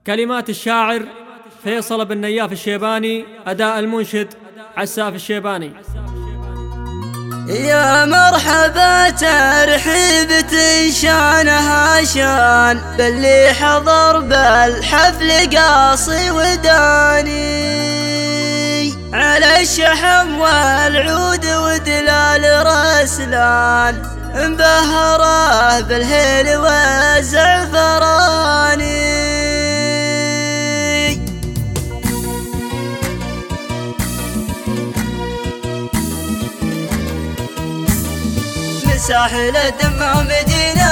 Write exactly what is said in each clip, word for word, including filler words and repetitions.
كلمات الشاعر فيصل بن نياف الشيباني، أداء المنشد عساف الشيباني. يا مرحبا ترحيبة شانها شان، باللي حضر بالحفل قاصي وداني، على الشحم والعود ودلال رسلان، مبهره بالهيل والزعفراني. ساحل الدمام جينا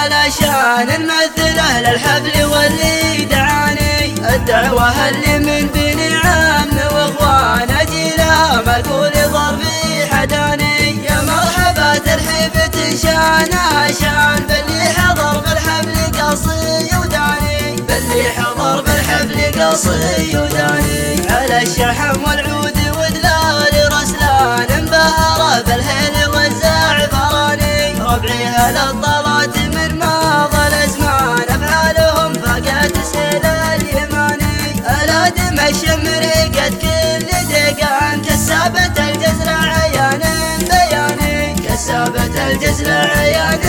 علشان نمثله للحفل واللي دعاني، الدعوة اللي من بني عم واخوان اجيلها مقول ظرفي حداني. يا مرحبا ترحيبة شانها شان، باللي حضر بالحفل قصي وداني، باللي حضر بالحفل قصي وداني، على الشحم والعود ودلال رسلان، مبهره بالهيل والزعفراني. ربعي هالطلات من ماضى الازمان، افعالهم فاقت سيل اليماني، الادم الشمر قد كل دقان، كسابة الجزر عيان بياني، كسابة الجزر عيان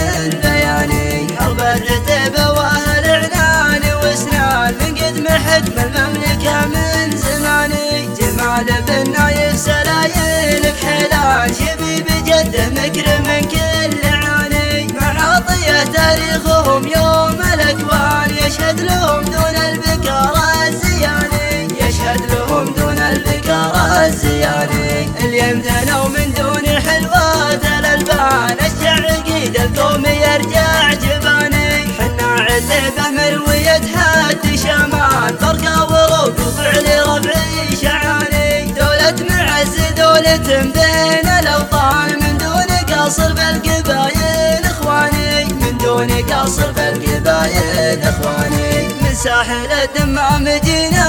بياني. حرب الرتب واهل عنان واسنان، من قدم حكم المملكة من زماني، جمال بن نايف سلايلك حيلان، شبيب جده مكرم من كل عاني، معاطية تاريخهم يوم الاكوان، يشهد لهم دون البكارة الزياني، يشهد لهم دون البكارة الزياني. اليوم ثنوا من دون حلوات الالبان، اشجع عقيد القوم يرجع جباني، حنا عتبه مروية حد شامان، فرقة وروق وفعل ربعي شعاني، دولة معز دولة بين الاوطان، من دون قصر بالقبايل اخواني، من دون قصر بالقبايل اخواني. من ساحل الدمام جينا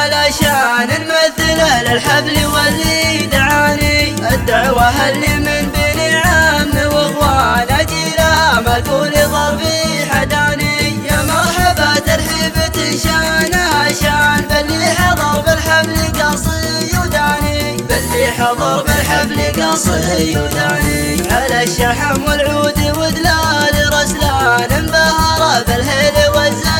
علشان نمثله للحفل واللي دعاني، الدعوة اللي من بني عم واخوان اجيلها مقول ظرفي حداني. يا مرحبا ترحيبة شانها شان، باللي حضر بالحفل قصي وداني، باللي حضر بالحفل قصي وداني، على الشحم والعود ودلال رسلان، مبهره بالهيل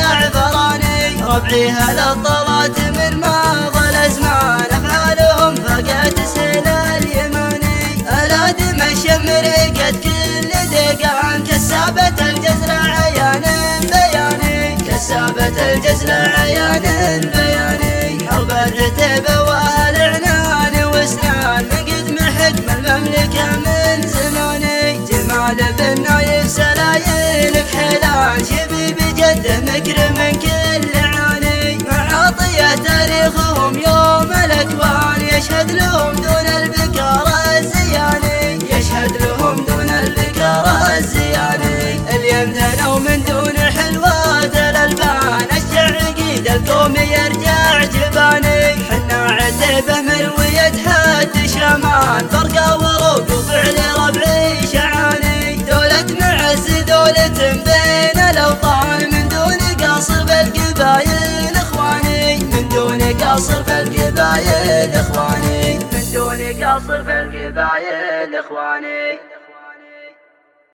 والزعفراني. ربعي هالطلات من ماضى الازمان، افعالهم فاقت سيل اليماني، الادم الشمر قد كل دقان، كسابة الجزر عيان بياني، كسابة الجزر عيان بياني. حرب الرتب واهل عنان واسنان، من قدم حكم المملكة من زماني، جمال بن نايف سلايلك حيلان، شبيب جده مكرم من كل عاني، معاطية تاريخهم يوم الاكوان، يشهد لهم دون البكارة الزياني، يشهد لهم دون البكارة الزياني. اليوم ثنوا من دون حلوات الالبان، اشجع عقيد القوم يرجع جباني، حنا عتبه مروية حد شامان، فرقة وروق وفعل ربعي شعاني، دولة معز دولة بين الاوطان، من دون قصر بالقبايل اخواني، من دون قصر بالقبايل اخواني، من دون قصر بالقبايل اخواني.